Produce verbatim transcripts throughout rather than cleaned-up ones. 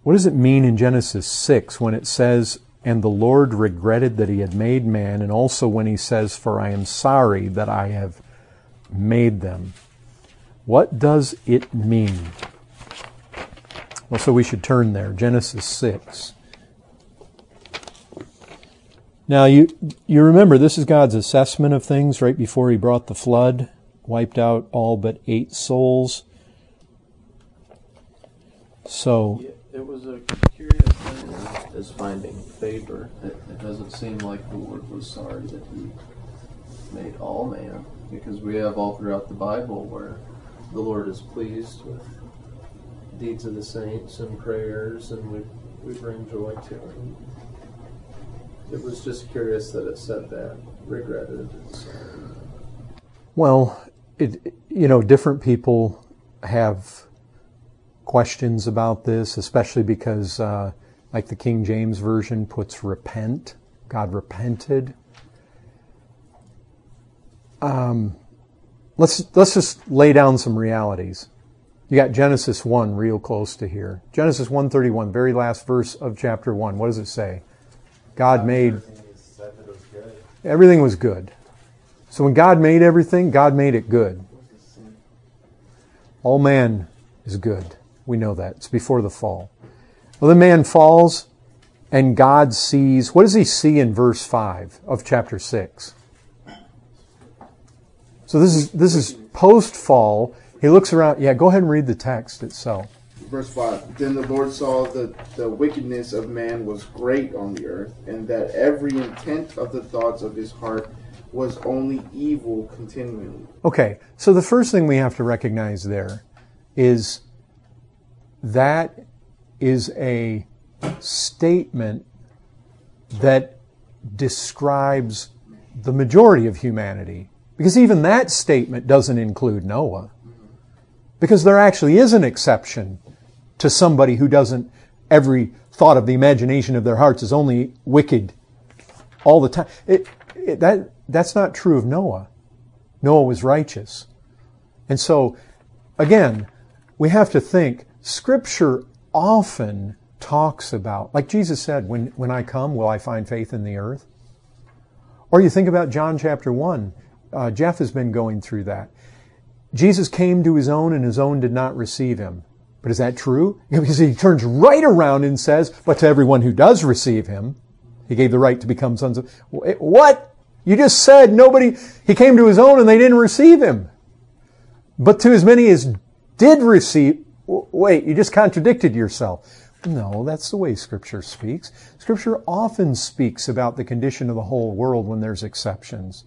what does it mean in Genesis six when it says, "And the Lord regretted that he had made man," and also when he says, "For I am sorry that I have made them"? What does it mean? Well, so we should turn there. Genesis six. Now, you you remember, this is God's assessment of things right before he brought the flood, wiped out all but eight souls. So, yeah, it was a curious thing as, as finding favor. It, it doesn't seem like the Lord was sorry that he made all man, because we have all throughout the Bible where the Lord is pleased with deeds of the saints and prayers, and we we bring joy to him. It was just curious that it said that, regretted and sorry. Well, it, you know, different people have questions about this, especially because, uh, like the King James Version puts repent. God repented. Um, let's let's just lay down some realities. You got Genesis one real close to here. Genesis one thirty-one, very last verse of chapter one. What does it say? God made... Everything was good. So when God made everything, God made it good. All man is good. We know that. It's before the fall. Well, then man falls, and God sees... What does he see in verse five of chapter six? So this is this is post-fall. He looks around. Yeah, go ahead and read the text itself. Verse five, then the Lord saw that the wickedness of man was great on the earth, and that every intent of the thoughts of his heart was only evil continually. Okay, so the first thing we have to recognize there is that is a statement that describes the majority of humanity. Because even that statement doesn't include Noah. Because there actually is an exception to somebody who doesn't, every thought of the imagination of their hearts is only wicked all the time. It, it, that that's not true of Noah. Noah was righteous. And so, again, we have to think, Scripture often talks about, like Jesus said, when, when I come, will I find faith in the earth? Or you think about John chapter one. Uh, Jeff has been going through that. Jesus came to his own, and his own did not receive him. But is that true? Because he turns right around and says, but to everyone who does receive him, he gave the right to become sons of... What? You just said nobody... He came to his own and they didn't receive him. But to as many as did receive... Wait, you just contradicted yourself. No, that's the way Scripture speaks. Scripture often speaks about the condition of the whole world when there's exceptions.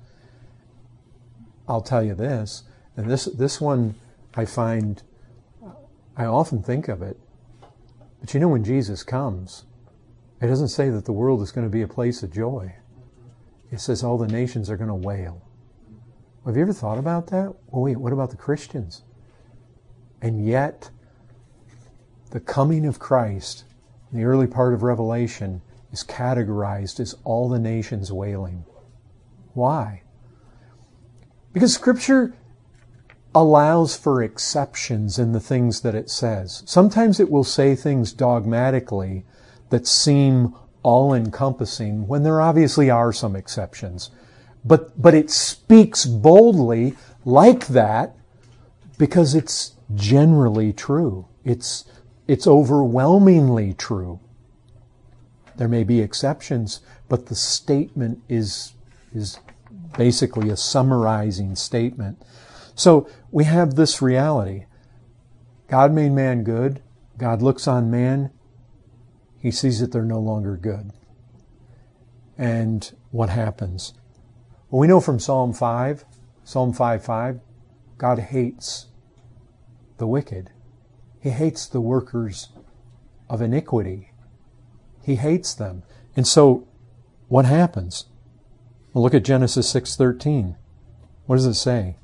I'll tell you this, and this this one I find... I often think of it. But you know, when Jesus comes, it doesn't say that the world is going to be a place of joy. It says all the nations are going to wail. Have you ever thought about that? Well, wait, what about the Christians? And yet, the coming of Christ in the early part of Revelation is categorized as all the nations wailing. Why? Because Scripture allows for exceptions in the things that it says. Sometimes it will say things dogmatically that seem all-encompassing when there obviously are some exceptions. But, but it speaks boldly like that because it's generally true. It's, it's overwhelmingly true. There may be exceptions, but the statement is, is basically a summarizing statement. So we have this reality. God made man good. God looks on man. He sees that they're no longer good. And what happens? Well, we know from Psalm five, Psalm five five, God hates the wicked. He hates the workers of iniquity. He hates them. And so what happens? Well, look at Genesis six thirteen. What does it say?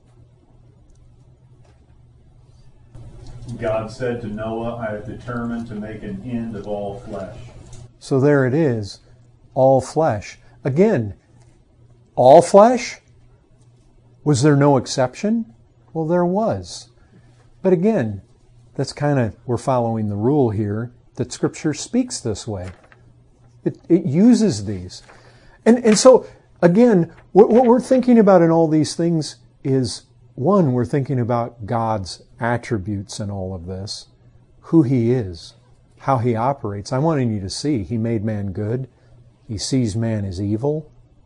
God said to Noah, I have determined to make an end of all flesh. So there it is, all flesh. Again, all flesh? Was there no exception? Well, there was. But again, that's kind of, we're following the rule here. that Scripture speaks this way. It, it uses these. And, and so, again, what, what we're thinking about in all these things is, one, we're thinking about God's attributes in all of this, who He is, how He operates. I'm wanting you to see He made man good. He sees man as evil.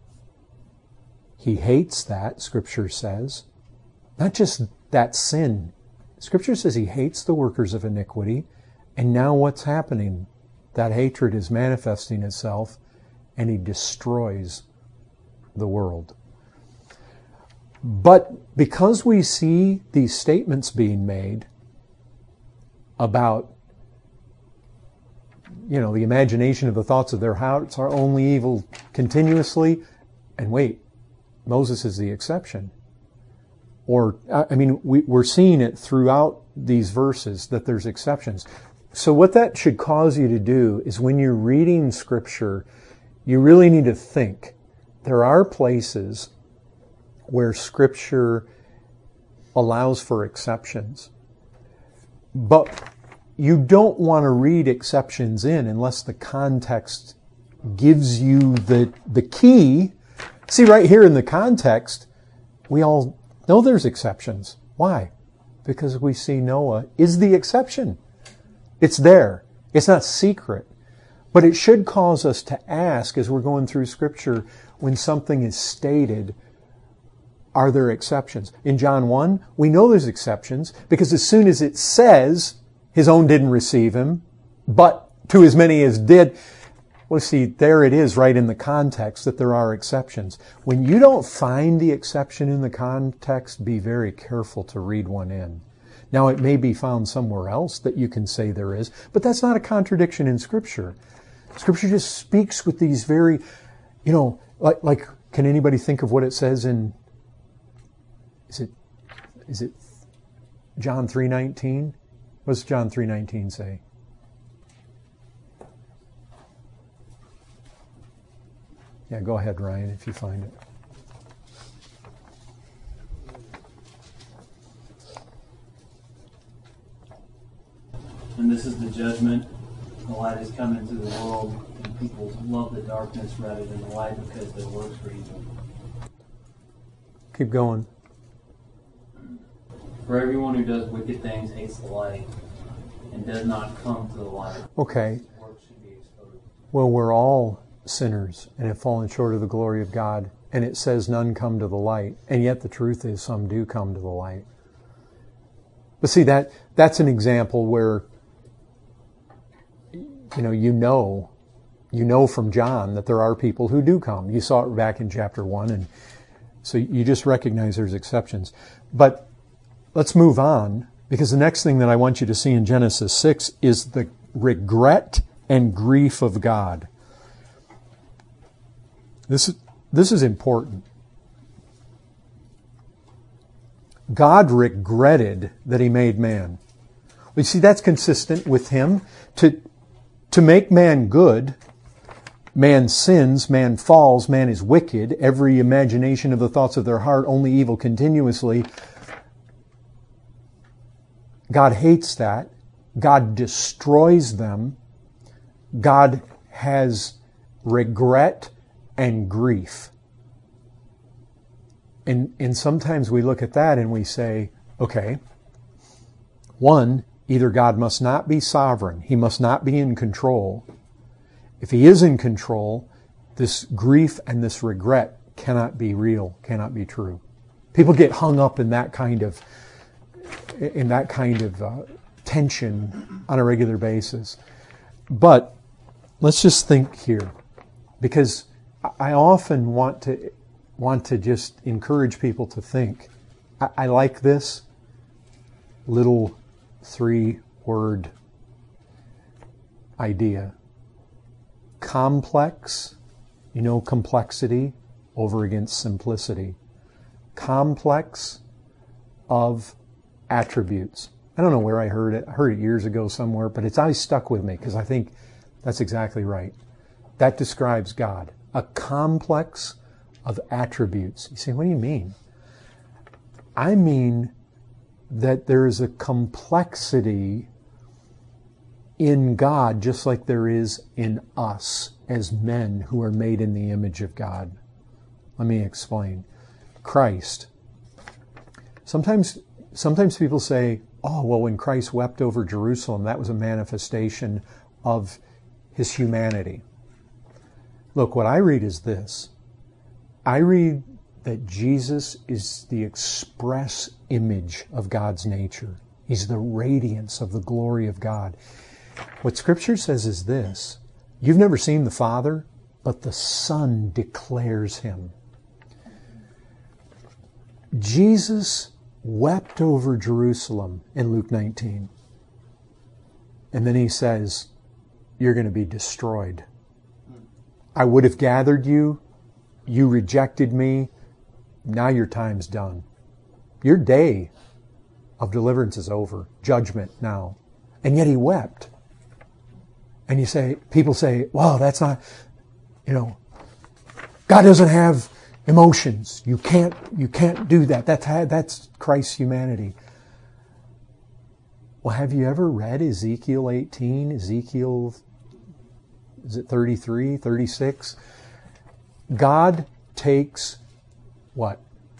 He hates that, Scripture says. Not just that sin. Scripture says He hates the workers of iniquity. And now what's happening? That hatred is manifesting itself, and He destroys the world. But because we see these statements being made about, you know, the imagination of the thoughts of their hearts are only evil continuously, and wait, Moses is the exception. Or, I mean, we, we're seeing it throughout these verses that there's exceptions. So what that should cause you to do is when you're reading Scripture, you really need to think. There are places where Scripture allows for exceptions. But you don't want to read exceptions in unless the context gives you the, the key. See, right here in the context, we all know there's exceptions. Why? Because we see Noah is the exception. It's there. It's not secret. But it should cause us to ask as we're going through Scripture, when something is stated, are there exceptions? In John one, we know there's exceptions because as soon as it says his own didn't receive him, but to as many as did, well, see, there it is right in the context that there are exceptions. When you don't find the exception in the context, be very careful to read one in. Now, it may be found somewhere else that you can say there is, but that's not a contradiction in Scripture. Scripture just speaks with these very, you know, like, like can anybody think of what it says in, is it, is it John three nineteen? What does John three nineteen say? Yeah, go ahead, Ryan, if you find it. And this is the judgment. The light has come into the world, and people love the darkness rather than the light because their works were evil. Keep going. For everyone who does wicked things hates the light and does not come to the light. Okay. His works should be exposed. Well, we're all sinners and have fallen short of the glory of God. And it says none come to the light. And yet the truth is some do come to the light. But see, that that's an example where, you know, you know, you know from John that there are people who do come. You saw it back in chapter one. And so you just recognize there's exceptions. But let's move on, because the next thing that I want you to see in Genesis six is the regret and grief of God. This is, this is important. God regretted that He made man. You see, that's consistent with Him. To, to make man good, man sins, man falls, man is wicked. Every imagination of the thoughts of their heart, only evil continuously. God hates that. God destroys them. God has regret and grief. And, and sometimes we look at that and we say, okay, one, either God must not be sovereign. He must not be in control. If He is in control, this grief and this regret cannot be real, cannot be true. People get hung up in that kind of in that kind of uh, tension on a regular basis. But let's just think here, because I often want to want to just encourage people to think. I, I like this little three-word idea. Complex, you know, complexity over against simplicity. Complex of attributes. I don't know where I heard it. I heard it years ago somewhere, but it's always stuck with me because I think that's exactly right. That describes God. A complex of attributes. You say, what do you mean? I mean that there is a complexity in God just like there is in us as men who are made in the image of God. Let me explain. Christ. Sometimes, sometimes people say, oh, well, when Christ wept over Jerusalem, that was a manifestation of his humanity. Look, what I read is this. I read that Jesus is the express image of God's nature. He's the radiance of the glory of God. What Scripture says is this. You've never seen the Father, but the Son declares him. Jesus wept over Jerusalem in Luke nineteen. And then he says, you're going to be destroyed. I would have gathered you. You rejected me. Now your time's done. Your day of deliverance is over. Judgment now. And yet he wept. And you say, people say, well, that's not, you know, God doesn't have emotions. You can't, you can't do that. That's, that's Christ's humanity. Well, have you ever read Ezekiel eighteen? Ezekiel, is it thirty-three, thirty-six? God takes what?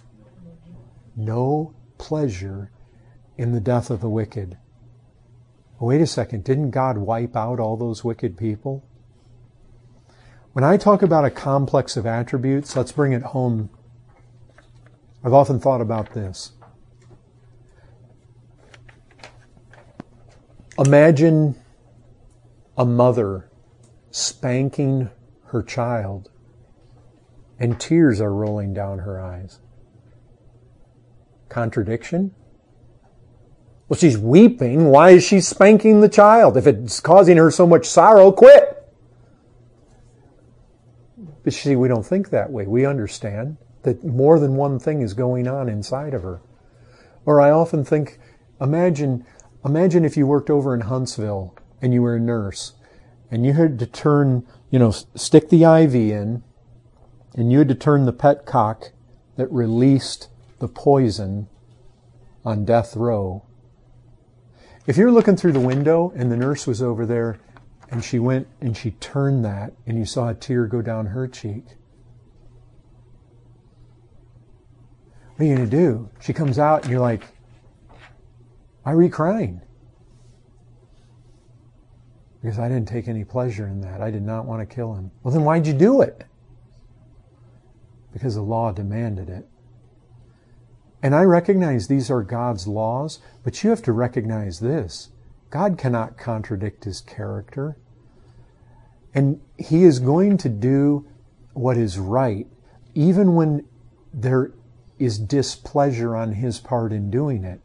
No pleasure in the death of the wicked. Wait a second, didn't God wipe out all those wicked people? When I talk about a complex of attributes, let's bring it home. I've often thought about this. Imagine a mother spanking her child and tears are rolling down her eyes. Contradiction? Well, she's weeping. Why is she spanking the child? If it's causing her so much sorrow, quit. But see, we don't think that way. We understand that more than one thing is going on inside of her. Or I often think, imagine, imagine if you worked over in Huntsville and you were a nurse and you had to turn, you know, stick the I V in and you had to turn the petcock that released the poison on death row. If you're looking through the window and the nurse was over there and she went and she turned that and you saw a tear go down her cheek, what are you going to do? She comes out and you're like, why are you crying? Because I didn't take any pleasure in that. I did not want to kill him. Well, then why'd you do it? Because the law demanded it. And I recognize these are God's laws, but you have to recognize this. God cannot contradict his character. And he is going to do what is right, even when there is displeasure on his part in doing it.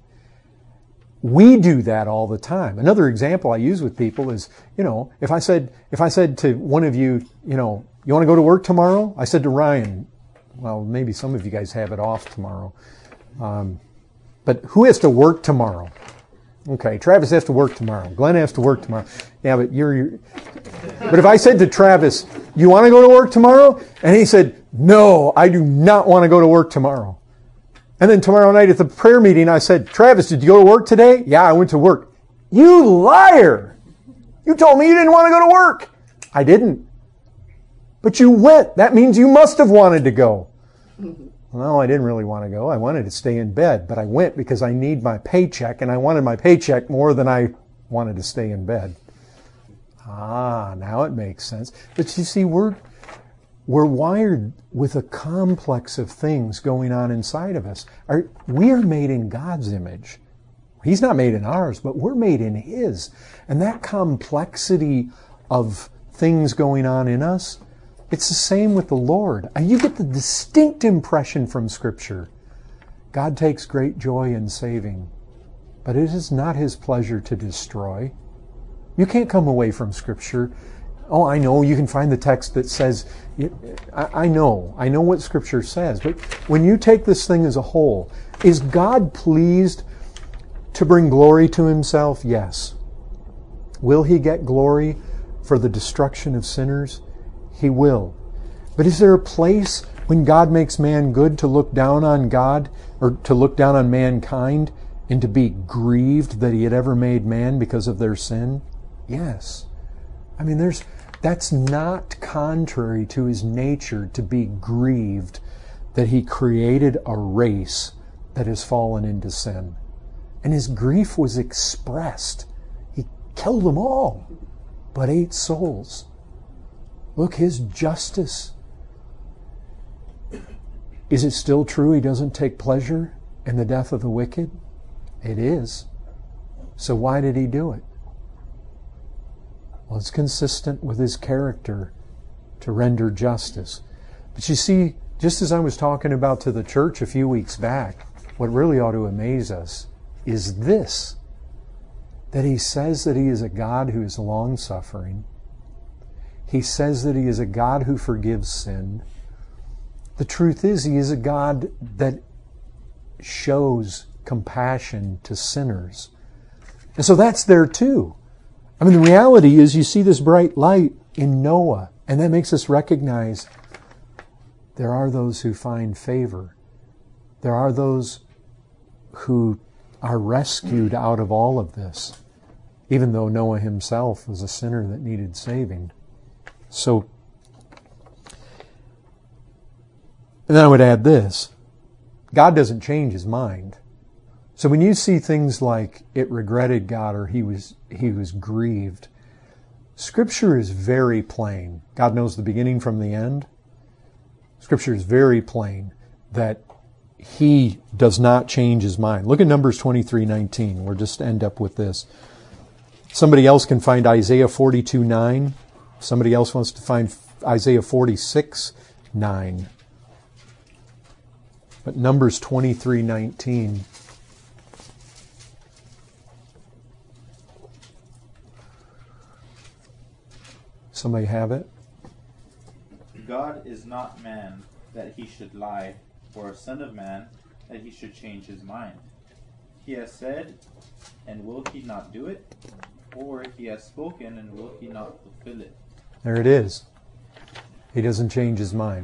We do that all the time. Another example I use with people is, you know, if I said, if I said to one of you, you know, you want to go to work tomorrow? I said to Ryan, well, maybe some of you guys have it off tomorrow. Um, but who has to work tomorrow? Okay, Travis has to work tomorrow. Glenn has to work tomorrow. Yeah, but you're, you're... But if I said to Travis, you want to go to work tomorrow? And he said, no, I do not want to go to work tomorrow. And then tomorrow night at the prayer meeting, I said, Travis, did you go to work today? Yeah, I went to work. You liar! You told me you didn't want to go to work. I didn't. But you went. That means you must have wanted to go. Well, I didn't really want to go. I wanted to stay in bed, but I went because I need my paycheck, and I wanted my paycheck more than I wanted to stay in bed. Ah, now it makes sense. But you see, we're, we're wired with a complex of things going on inside of us. Our, we are made in God's image. He's not made in ours, but we're made in His. And that complexity of things going on in us, it's the same with the Lord. You get the distinct impression from Scripture. God takes great joy in saving, but it is not His pleasure to destroy. You can't come away from Scripture. Oh, I know, you can find the text that says, I know, I know what Scripture says, but when you take this thing as a whole, is God pleased to bring glory to Himself? Yes. Will He get glory for the destruction of sinners? He will. But is there a place when God makes man good to look down on God, or to look down on mankind, and to be grieved that He had ever made man because of their sin? Yes. I mean, there's that's not contrary to his nature to be grieved that he created a race that has fallen into sin. And his grief was expressed. He killed them all, but eight souls. Look, his justice. Is it still true he doesn't take pleasure in the death of the wicked? It is. So why did he do it? Well, it's consistent with his character to render justice. But you see, just as I was talking about to the church a few weeks back, what really ought to amaze us is this, that he says that he is a God who is long-suffering. He says that he is a God who forgives sin. The truth is, he is a God that shows compassion to sinners. And so that's there too. I mean, the reality is you see this bright light in Noah, and that makes us recognize there are those who find favor. There are those who are rescued out of all of this, even though Noah himself was a sinner that needed saving. So, and then I would add this. God doesn't change his mind. So when you see things like it regretted God or he was he was grieved, Scripture is very plain. God knows the beginning from the end. Scripture is very plain that he does not change his mind. Look at Numbers twenty-three nineteen. We'll just end up with this. Somebody else can find Isaiah forty-two nine. Somebody else wants to find Isaiah forty-six nine. But Numbers twenty-three nineteen. Somebody have it? God is not man that he should lie, or a son of man that he should change his mind. He has said, and will he not do it? Or he has spoken, and will he not fulfill it? There it is. He doesn't change his mind.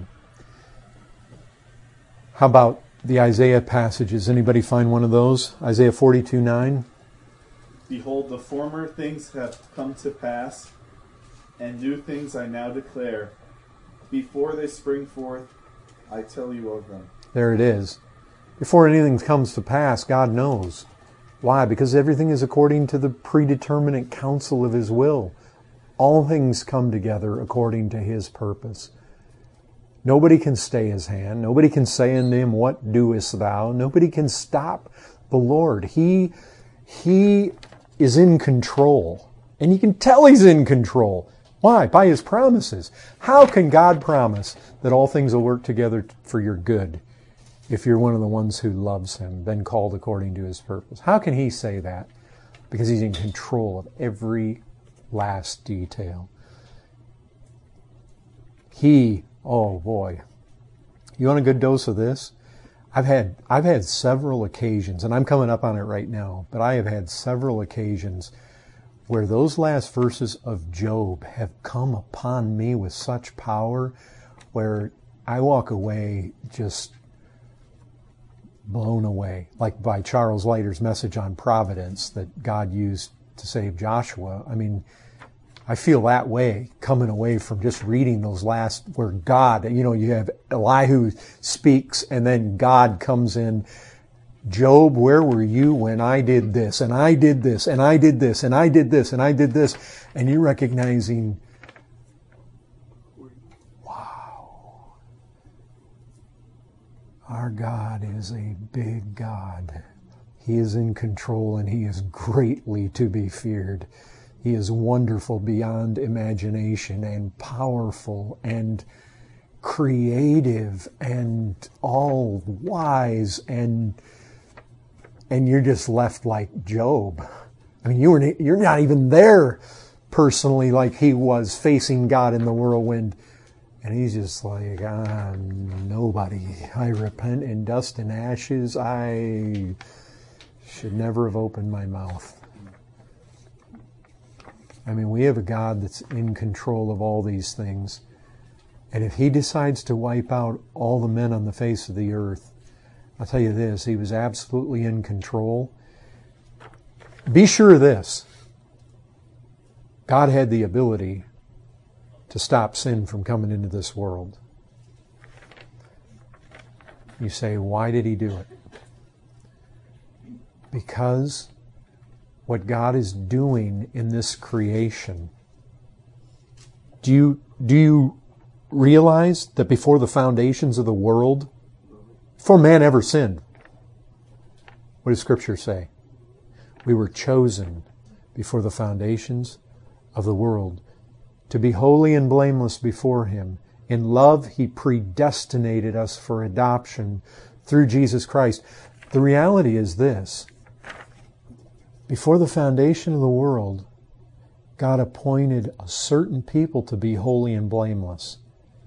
How about the Isaiah passages? Anybody find one of those? Isaiah forty-two nine. Behold, the former things have come to pass, and new things I now declare. Before they spring forth, I tell you of them. There it is. Before anything comes to pass, God knows. Why? Because everything is according to the predeterminate counsel of his will. All things come together according to his purpose. Nobody can stay his hand. Nobody can say unto him, what doest thou? Nobody can stop the Lord. He, he is in control. And you can tell he's in control. Why? By his promises. How can God promise that all things will work together for your good if you're one of the ones who loves him, been called according to his purpose? How can he say that? Because he's in control of every last detail. He, oh boy, you want a good dose of this? I've had I've had several occasions, and I'm coming up on it right now, but I have had several occasions where those last verses of Job have come upon me with such power, where I walk away just blown away, like by Charles Leiter's message on providence that God used to save Joshua. I mean, I feel that way coming away from just reading those last, where God, you know, you have Elihu speaks and then God comes in. Job, where were you when I did this, and I did this, and I did this, and I did this, and I did this, and you're recognizing, wow, our God is a big God. He is in control, and he is greatly to be feared. He is wonderful beyond imagination, and powerful, and creative, and all wise, and And you're just left like Job. I mean, you were, you're not even there personally like he was facing God in the whirlwind. And he's just like, ah, nobody. I repent in dust and ashes. I should never have opened my mouth. I mean, we have a God that's in control of all these things. And if he decides to wipe out all the men on the face of the earth, I'll tell you this, he was absolutely in control. Be sure of this. God had the ability to stop sin from coming into this world. You say, why did he do it? Because what God is doing in this creation, do you, do you realize that before the foundations of the world, before man ever sinned, what does Scripture say? We were chosen before the foundations of the world to be holy and blameless before Him. In love, He predestinated us for adoption through Jesus Christ. The reality is this. Before the foundation of the world, God appointed a certain people to be holy and blameless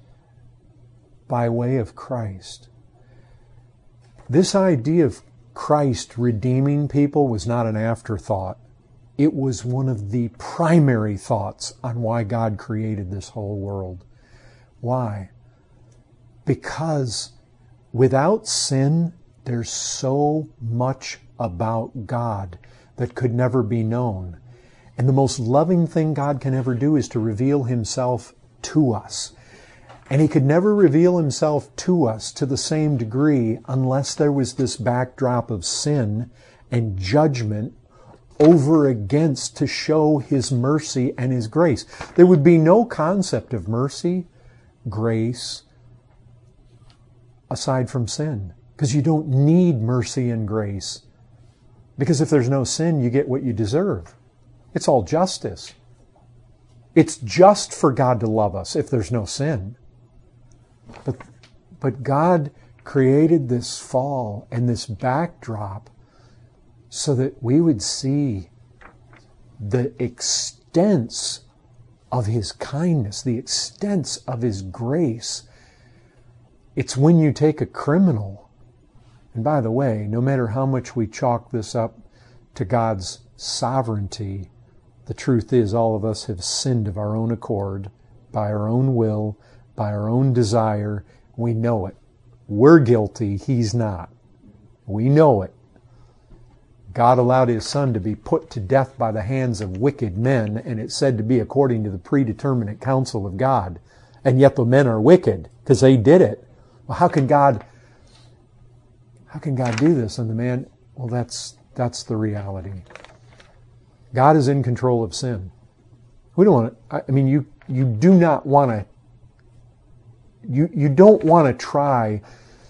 by way of Christ. This idea of Christ redeeming people was not an afterthought. It was one of the primary thoughts on why God created this whole world. Why? Because without sin, there's so much about God that could never be known. And the most loving thing God can ever do is to reveal Himself to us. And He could never reveal Himself to us to the same degree unless there was this backdrop of sin and judgment over against to show His mercy and His grace. There would be no concept of mercy, grace, aside from sin. Because you don't need mercy and grace. Because if there's no sin, you get what you deserve. It's all justice. It's just for God to love us if there's no sin. But, but God created this fall and this backdrop so that we would see the extents of His kindness, the extents of His grace. It's when you take a criminal, and by the way, no matter how much we chalk this up to God's sovereignty, the truth is all of us have sinned of our own accord, by our own will, by our own desire. We know it. We're guilty, He's not. We know it. God allowed His Son to be put to death by the hands of wicked men, and it's said to be according to the predeterminate counsel of God. And yet the men are wicked, because they did it. Well, how can God, how can God do this? And the man, well, that's, that's the reality. God is in control of sin. We don't want to, I mean, you, you do not want to, you, you don't want to try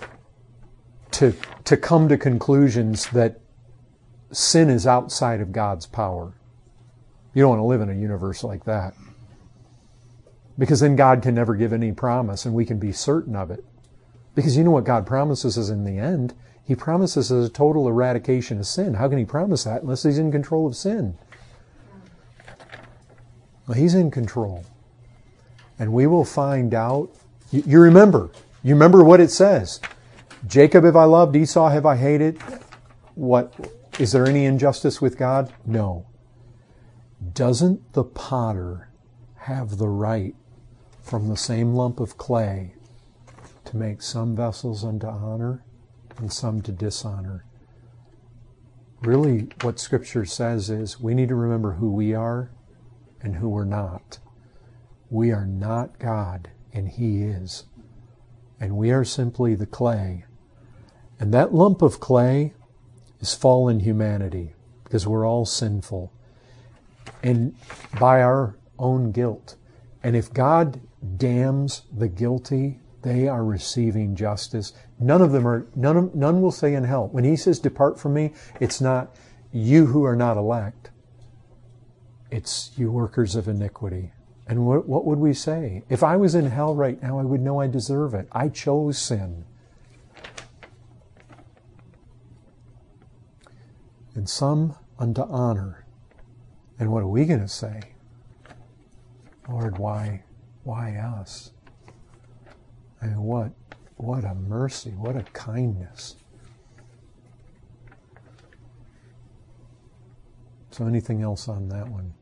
to, to come to conclusions that sin is outside of God's power. You don't want to live in a universe like that. Because then God can never give any promise and we can be certain of it. Because you know what God promises us in the end? He promises us a total eradication of sin. How can He promise that unless He's in control of sin? Well, He's in control. And we will find out. You, you remember. You remember what it says. Jacob have I loved, Esau have I hated. What? Is there any injustice with God? No. Doesn't the potter have the right from the same lump of clay to make some vessels unto honor and some to dishonor? Really, what Scripture says is we need to remember who we are and who we're not. We are not God, and He is. And we are simply the clay. And that lump of clay is fallen humanity, because we're all sinful. And by our own guilt. And if God damns the guilty, they are receiving justice. None of them are, none, of, none will say in hell. When He says, depart from me, it's not you who are not elect. It's you workers of iniquity. And what, what would we say? If I was in hell right now, I would know I deserve it. I chose sin. And some unto honor. And what are we going to say? Lord, why, why us? I mean, what, what a mercy, what a kindness. So anything else on that one?